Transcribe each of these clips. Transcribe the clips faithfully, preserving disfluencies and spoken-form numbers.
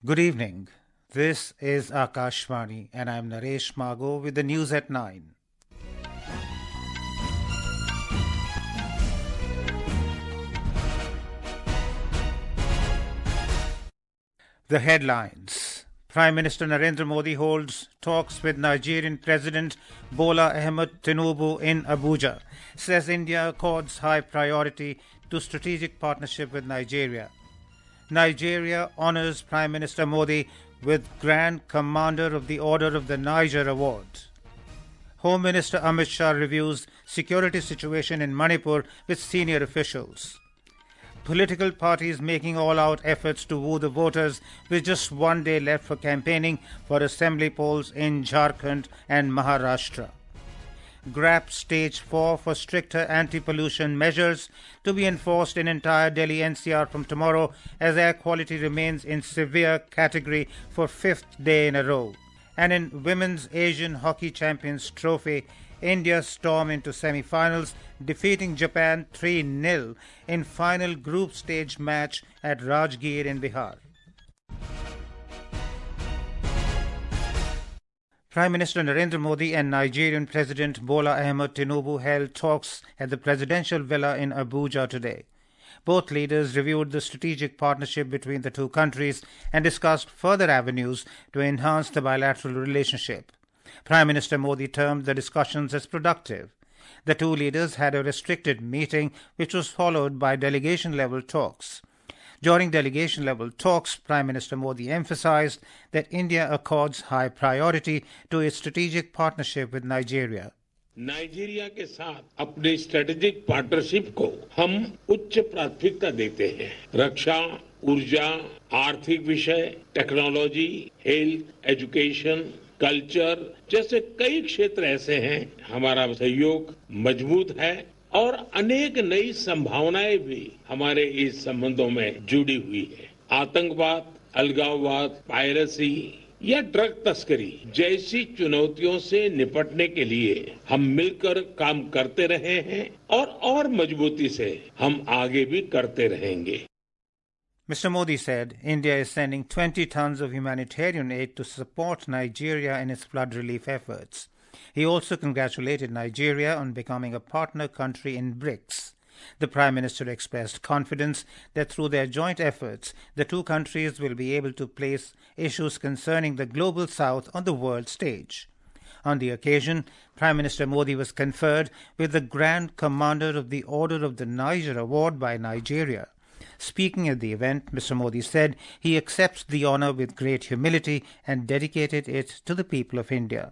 Good evening. This is Akashvani and I'm Naresh Mago with the news at nine. The headlines. Prime Minister Narendra Modi holds talks with Nigerian President Bola Ahmed Tinubu in Abuja, says India accords high priority to strategic partnership with Nigeria. Nigeria honors Prime Minister Modi with Grand Commander of the Order of the Niger Award. Home Minister Amit Shah reviews security situation in Manipur with senior officials. Political parties making all-out efforts to woo the voters with just one day left for campaigning for assembly polls in Jharkhand and Maharashtra. G R A P Stage four for stricter anti-pollution measures to be enforced in entire Delhi N C R from tomorrow as air quality remains in severe category for fifth day in a row. And in Women's Asian Hockey Champions Trophy, India storm into semi-finals, defeating Japan three nil in final group stage match at Rajgir in Bihar. Prime Minister Narendra Modi and Nigerian President Bola Ahmed Tinubu held talks at the presidential villa in Abuja today. Both leaders reviewed the strategic partnership between the two countries and discussed further avenues to enhance the bilateral relationship. Prime Minister Modi termed the discussions as productive. The two leaders had a restricted meeting which was followed by delegation-level talks. During delegation-level talks, Prime Minister Modi emphasized that India accords high priority to its strategic partnership with Nigeria. Nigeria के साथ अपने strategic partnership को हम उच्च प्राथमिकता देते हैं। रक्षा, ऊर्जा, आर्थिक विषय, टेक्नोलॉजी, हेल्थ, एजुकेशन, कल्चर जैसे कई क्षेत्र ऐसे हैं हमारा सहयोग मजबूत है और अनेक नई संभावनाएं भी हमारे इस संबंधों में जुड़ी हुई है। आतंकवाद, अलगाववाद, पायरेसी या ड्रग तस्करी जैसी चुनौतियों से निपटने के लिए हम मिलकर काम करते रहे हैं और और मजबूती से हम आगे भी करते रहेंगे। Mister Modi said India is sending twenty tons of humanitarian aid to support Nigeria in its flood relief efforts. He also congratulated Nigeria on becoming a partner country in BRICS. The Prime Minister expressed confidence that through their joint efforts, the two countries will be able to place issues concerning the global south on the world stage. On the occasion, Prime Minister Modi was conferred with the Grand Commander of the Order of the Niger Award by Nigeria. Speaking at the event, Mister Modi said he accepts the honour with great humility and dedicated it to the people of India.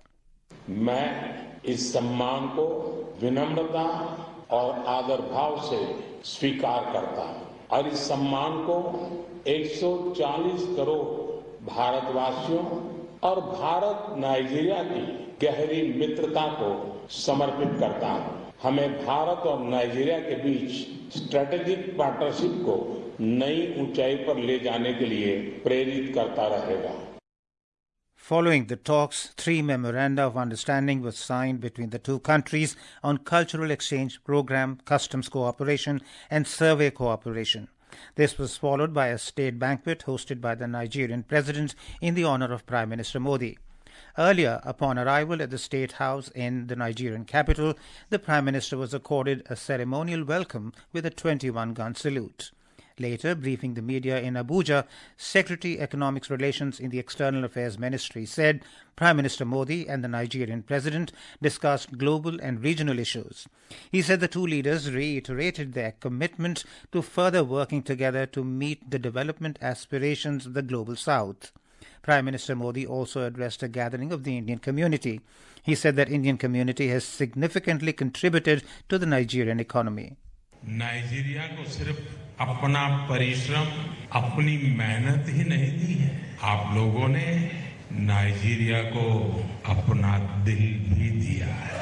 मैं इस सम्मान को विनम्रता और आदर भाव से स्वीकार करता हूं और इस सम्मान को एक सौ चालीस करोड़ भारतवासियों और भारत नाइजीरिया की गहरी मित्रता को समर्पित करता हूं। हमें भारत और नाइजीरिया के बीच स्ट्रेटेजिक पार्टनरशिप को नई ऊंचाई पर ले जाने के लिए प्रेरित करता रहेगा। Following the talks, three memoranda of understanding were signed between the two countries on cultural exchange program, customs cooperation, and survey cooperation. This was followed by a state banquet hosted by the Nigerian president in the honor of Prime Minister Modi. Earlier, upon arrival at the State House in the Nigerian capital, the Prime Minister was accorded a ceremonial welcome with a twenty-one gun salute. Later, briefing the media in Abuja, Secretary Economic Relations in the External Affairs Ministry said Prime Minister Modi and the Nigerian President discussed global and regional issues. He said the two leaders reiterated their commitment to further working together to meet the development aspirations of the Global South. Prime Minister Modi also addressed a gathering of the Indian community. He said that Indian community has significantly contributed to the Nigerian economy. Nigeria को सिर्फ अपना परिश्रम, अपनी मेहनत ही नहीं दी है, आप लोगों ने नाइजीरिया को अपना दिल भी दिया है।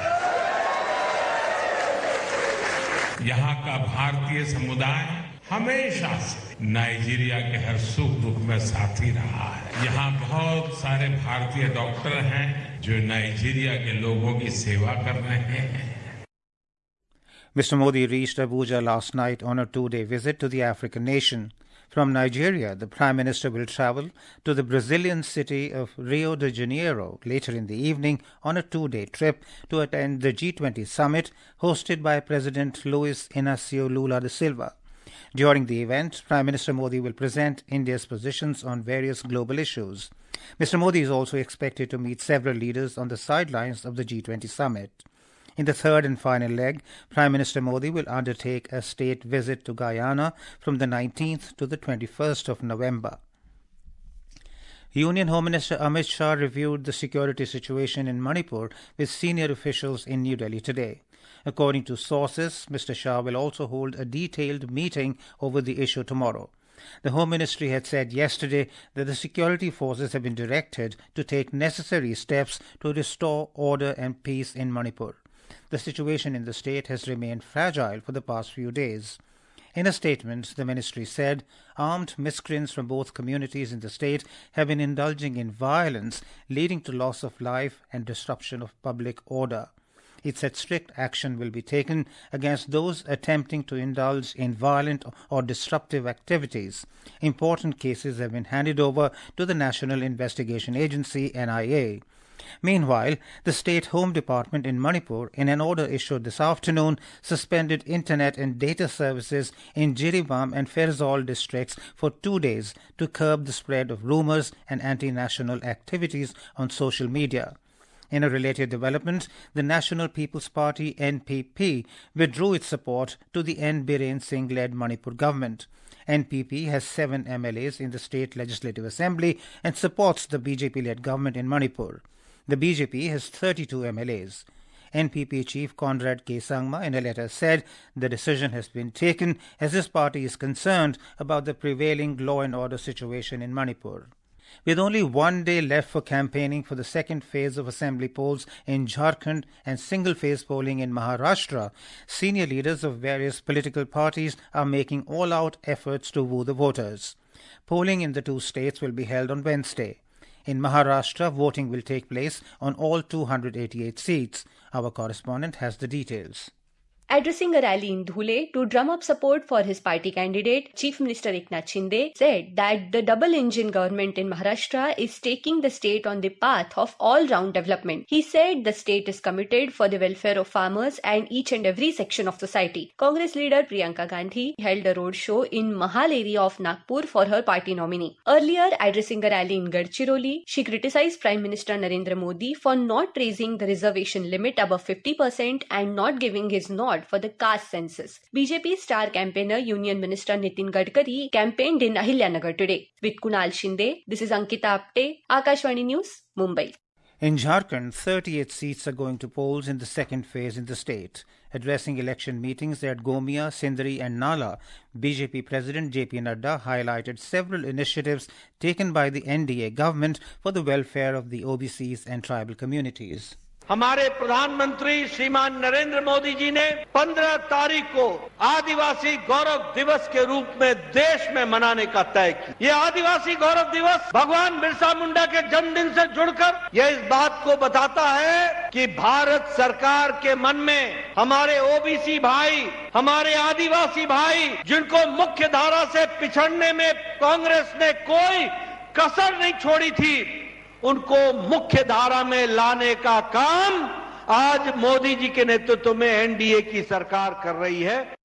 यहाँ का भारतीय समुदाय हमेशा से नाइजीरिया के हर सुख दुख में साथी रहा है। यहाँ बहुत सारे भारतीय डॉक्टर हैं जो नाइजीरिया के लोगों की सेवा कर रहे हैं। Mister Modi reached Abuja last night on a two-day visit to the African nation. From Nigeria, the Prime Minister will travel to the Brazilian city of Rio de Janeiro later in the evening on a two-day trip to attend the G twenty summit hosted by President Luiz Inácio Lula da Silva. During the event, Prime Minister Modi will present India's positions on various global issues. Mister Modi is also expected to meet several leaders on the sidelines of the G twenty summit. In the third and final leg, Prime Minister Modi will undertake a state visit to Guyana from the nineteenth to the twenty-first of November. Union Home Minister Amit Shah reviewed the security situation in Manipur with senior officials in New Delhi today. According to sources, Mister Shah will also hold a detailed meeting over the issue tomorrow. The Home Ministry had said yesterday that the security forces have been directed to take necessary steps to restore order and peace in Manipur. The situation in the state has remained fragile for the past few days. In a statement, the ministry said armed miscreants from both communities in the state have been indulging in violence, leading to loss of life and disruption of public order. It said strict action will be taken against those attempting to indulge in violent or disruptive activities. Important cases have been handed over to the National Investigation Agency, N I A. Meanwhile, the State Home Department in Manipur, in an order issued this afternoon, suspended internet and data services in Jiribam and Ferozal districts for two days to curb the spread of rumors and anti-national activities on social media. In a related development, the National People's Party N P P withdrew its support to the N. Biren Singh-led Manipur government. N P P has seven M L As in the State Legislative Assembly and supports the B J P-led government in Manipur. The B J P has thirty-two M L As. N P P Chief Conrad K. Sangma in a letter said the decision has been taken as his party is concerned about the prevailing law and order situation in Manipur. With only one day left for campaigning for the second phase of assembly polls in Jharkhand and single-phase polling in Maharashtra, senior leaders of various political parties are making all-out efforts to woo the voters. Polling in the two states will be held on Wednesday. In Maharashtra, voting will take place on all two hundred eighty-eight seats. Our correspondent has the details. Addressing a rally in Dhule to drum up support for his party candidate, Chief Minister Eknath Shinde said that the double-engine government in Maharashtra is taking the state on the path of all-round development. He said the state is committed for the welfare of farmers and each and every section of society. Congress leader Priyanka Gandhi held a roadshow in Mahal area of Nagpur for her party nominee. Earlier, addressing a rally in Gadchiroli, she criticized Prime Minister Narendra Modi for not raising the reservation limit above fifty percent and not giving his nod for the caste census. B J P star campaigner Union Minister Nitin Gadkari campaigned in Ahilyanagar today. With Kunal Shinde, this is Ankita Apte, Akashvani News, Mumbai. In Jharkhand, thirty-eight seats are going to polls in the second phase in the state. Addressing election meetings at Gomia, Sindri and Nala, B J P President J P Nadda highlighted several initiatives taken by the N D A government for the welfare of the O B Cs and tribal communities. हमारे प्रधानमंत्री श्रीमान नरेंद्र मोदी जी ने पंद्रह तारीख को आदिवासी गौरव दिवस के रूप में देश में मनाने का तय किया। ये आदिवासी गौरव दिवस भगवान बिरसा मुंडा के जन्मदिन से जुड़कर यह इस बात को बताता है कि भारत सरकार के मन में हमारे ओबीसी भाई, हमारे आदिवासी भाई, जिनको मुख्य धारा से पिछड़ने में कांग्रेस ने कोई कसर नहीं छोड़ी थी, उनको मुख्य धारा में लाने का काम आज मोदी जी के नेतृत्व में एनडीए की सरकार कर रही है.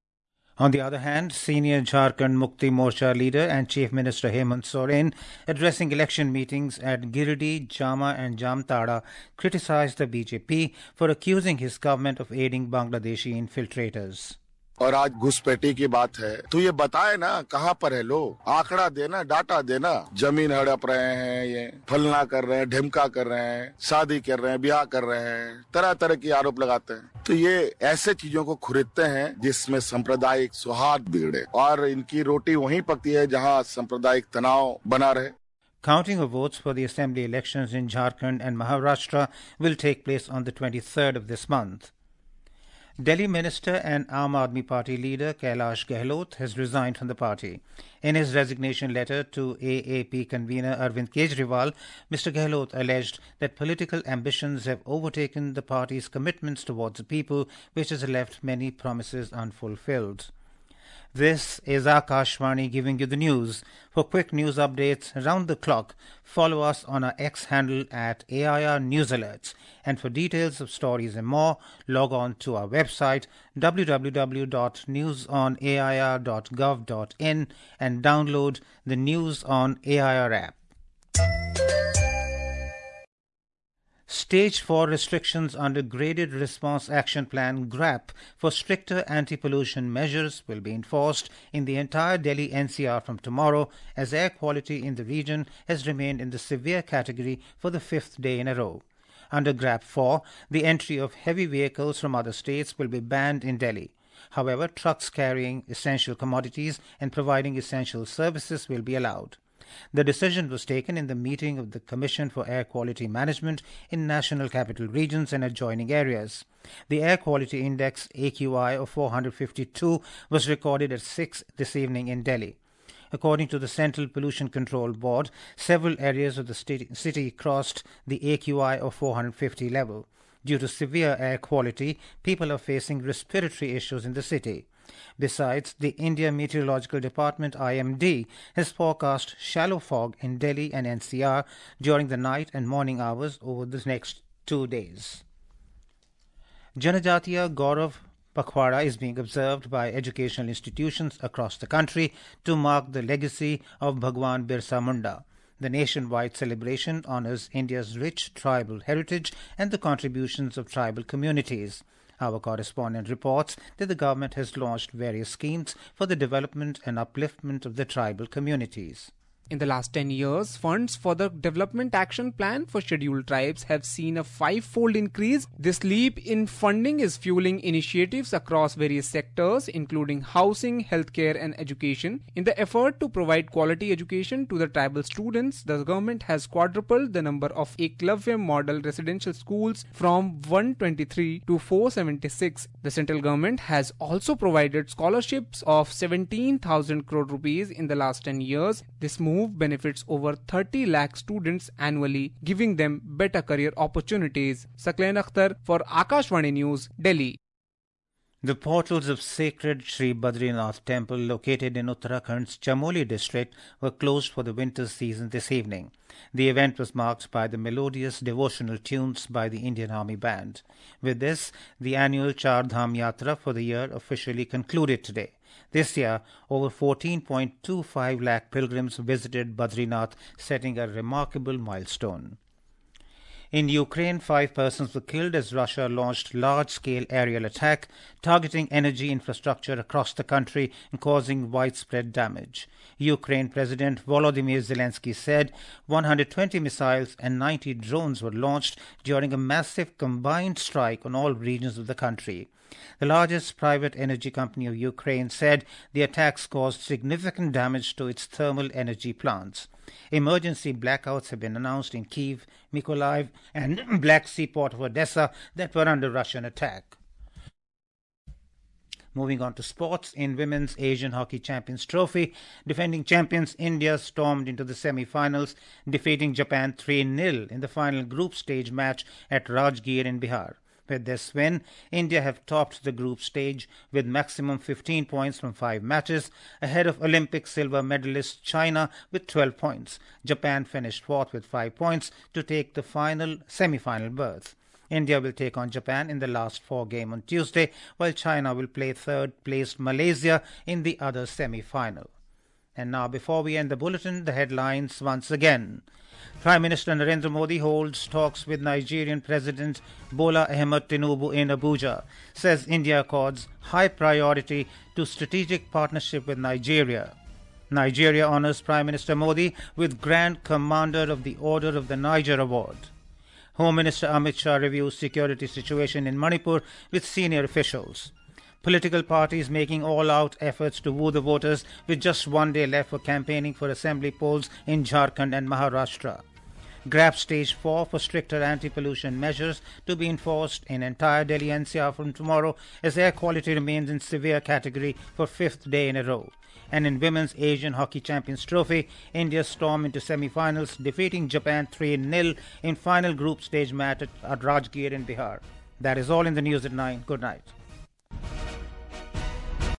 On the other hand, senior Jharkhand Mukti Morcha leader and Chief Minister Hemant Soren, addressing election meetings at Giridih, Jama and Jamtara, criticized the B J P for accusing his government of aiding Bangladeshi infiltrators. और आज घुसपैठी की बात है तो ये बताए ना कहाँ पर है लोग, आंकड़ा देना, डाटा देना. जमीन हड़प रहे हैं, ये फलना कर रहे हैं, ढिमका कर रहे हैं, शादी कर रहे हैं, ब्याह कर रहे हैं, तरह तरह की आरोप लगाते हैं. तो ये ऐसे चीजों को खरीदते हैं जिसमें सांप्रदायिक सौहार्द बिगड़े और इनकी रोटी वहीं पकती है जहाँ सांप्रदायिक तनाव बना रहे. Counting of votes for the assembly elections in Jharkhand and Maharashtra will take place on the twenty-third of this month. Delhi Minister and Aam Aadmi Party leader Kailash Gehlot has resigned from the party. In his resignation letter to A A P convener Arvind Kejriwal, Mister Gehlot alleged that political ambitions have overtaken the party's commitments towards the people, which has left many promises unfulfilled. This is Akashvani giving you the news. For quick news updates around the clock, follow us on our X handle at A I R News Alerts. And for details of stories and more, log on to our website w w w dot news on a i r dot gov dot in and download the News on A I R app. Stage four restrictions under Graded Response Action Plan GRAP for stricter anti-pollution measures will be enforced in the entire Delhi N C R from tomorrow, as air quality in the region has remained in the severe category for the fifth day in a row. Under GRAP four, the entry of heavy vehicles from other states will be banned in Delhi. However, trucks carrying essential commodities and providing essential services will be allowed. The decision was taken in the meeting of the Commission for Air Quality Management in national capital regions and adjoining areas. The Air Quality Index A Q I of four hundred fifty-two was recorded at six this evening in Delhi. According to the Central Pollution Control Board, several areas of the city crossed the A Q I of four hundred fifty level. Due to severe air quality, people are facing respiratory issues in the city. Besides, the India Meteorological Department I M D has forecast shallow fog in Delhi and N C R during the night and morning hours over the next two days. Janajatiya Gaurav Pakhwada is being observed by educational institutions across the country to mark the legacy of Bhagwan Birsa Munda. The nationwide celebration honors India's rich tribal heritage and the contributions of tribal communities. Our correspondent reports that the government has launched various schemes for the development and upliftment of the tribal communities. In the last ten years, funds for the Development Action Plan for Scheduled Tribes have seen a five-fold increase. This leap in funding is fueling initiatives across various sectors, including housing, healthcare and education. In the effort to provide quality education to the tribal students, the government has quadrupled the number of Eklavya model residential schools from one hundred twenty-three to four hundred seventy-six. The central government has also provided scholarships of seventeen thousand crore rupees in the last ten years. This move benefits over thirty lakh students annually, giving them better career opportunities. Sakleen Akhtar for Akashvani News, Delhi. The portals of sacred Sri Badrinath temple located in Uttarakhand's Chamoli district were closed for the winter season this evening. The event was marked by the melodious devotional tunes by the Indian Army Band. With this, the annual Char Dham Yatra for the year officially concluded today. This year, over fourteen point two five lakh pilgrims visited Badrinath, setting a remarkable milestone. In Ukraine, five persons were killed as Russia launched large-scale aerial attack, targeting energy infrastructure across the country and causing widespread damage. Ukraine President Volodymyr Zelensky said one hundred twenty missiles and ninety drones were launched during a massive combined strike on all regions of the country. The largest private energy company of Ukraine said the attacks caused significant damage to its thermal energy plants. Emergency blackouts have been announced in Kyiv, Mykolaiv, and Black Sea port of Odessa that were under Russian attack. Moving on to sports, in Women's Asian Hockey Champions Trophy, defending champions India stormed into the semi-finals, defeating Japan three nil in the final group stage match at Rajgir in Bihar. With this win, India have topped the group stage with maximum fifteen points from five matches, ahead of Olympic silver medalist China with twelve points. Japan finished fourth with five points to take the final semi-final berth. India will take on Japan in the last four game on Tuesday, while China will play third-placed Malaysia in the other semi-final. And now, before we end the bulletin, the headlines once again. Prime Minister Narendra Modi holds talks with Nigerian President Bola Ahmed Tinubu in Abuja, says India accords high priority to strategic partnership with Nigeria. Nigeria honors Prime Minister Modi with Grand Commander of the Order of the Niger Award. Home Minister Amit Shah reviews security situation in Manipur with senior officials. Political parties making all-out efforts to woo the voters with just one day left for campaigning for assembly polls in Jharkhand and Maharashtra. GRAP Stage four for stricter anti-pollution measures to be enforced in entire Delhi N C R from tomorrow as air quality remains in severe category for fifth day in a row. And in Women's Asian Hockey Champions Trophy, India stormed into semi-finals, defeating Japan three nil in final group stage match at Rajgir in Bihar. That is all in the news at nine. Good night.